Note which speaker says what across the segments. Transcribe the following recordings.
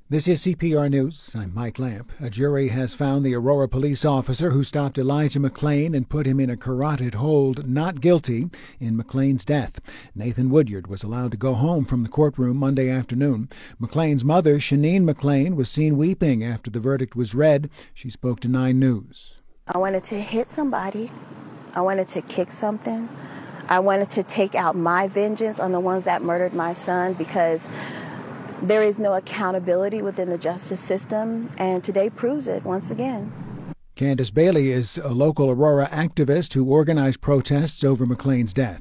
Speaker 1: This is CPR News. I'm Mike Lamp. A jury has found the Aurora police officer who stopped Elijah McClain and put him in a carotid hold not guilty in McClain's death. Nathan Woodyard was allowed to go home from the courtroom Monday afternoon. McClain's mother, Shanine McClain, was seen weeping after the verdict was read. She spoke to 9 News.
Speaker 2: I wanted to hit somebody. I wanted to kick something. I wanted to take out my vengeance on the ones that murdered my son because there is no accountability within the justice system, and today proves it once again.
Speaker 1: Candace Bailey is a local Aurora activist who organized protests over McClain's death.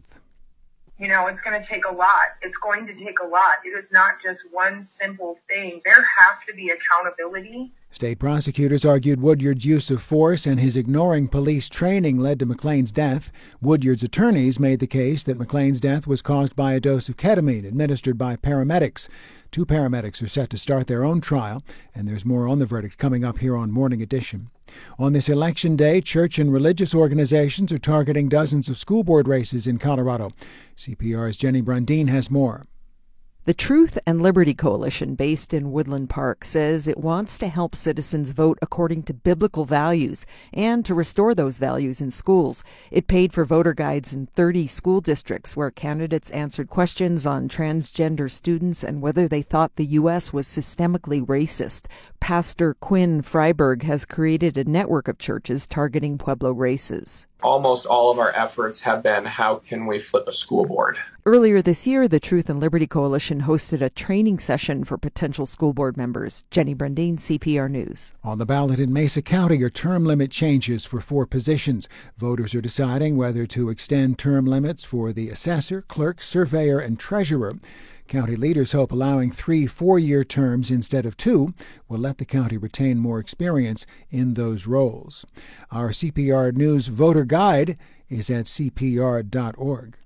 Speaker 3: You know, it's going to take a lot. It's going to take a lot. It is not just one simple thing. There has to be accountability.
Speaker 1: State prosecutors argued Woodyard's use of force and his ignoring police training led to McClain's death. Woodyard's attorneys made the case that McClain's death was caused by a dose of ketamine administered by paramedics. 2 paramedics are set to start their own trial, and there's more on the verdict coming up here on Morning Edition. On this election day, church and religious organizations are targeting dozens of school board races in Colorado. CPR's Jenny Brundin has more.
Speaker 4: The Truth and Liberty Coalition, based in Woodland Park, says it wants to help citizens vote according to biblical values and to restore those values in schools. It paid for voter guides in 30 school districts where candidates answered questions on transgender students and whether they thought the U.S. was systemically racist. Pastor Quinn Freiberg has created a network of churches targeting Pueblo races.
Speaker 5: Almost all of our efforts have been, how can we flip a school board?
Speaker 4: Earlier this year, the Truth and Liberty Coalition hosted a training session for potential school board members. Jenny Brundin, CPR News.
Speaker 1: On the ballot in Mesa County are term limit changes for 4 positions. Voters are deciding whether to extend term limits for the assessor, clerk, surveyor, and treasurer. County leaders hope allowing 3 4-year terms instead of 2 will let the county retain more experience in those roles. Our CPR News voter guide is at cpr.org.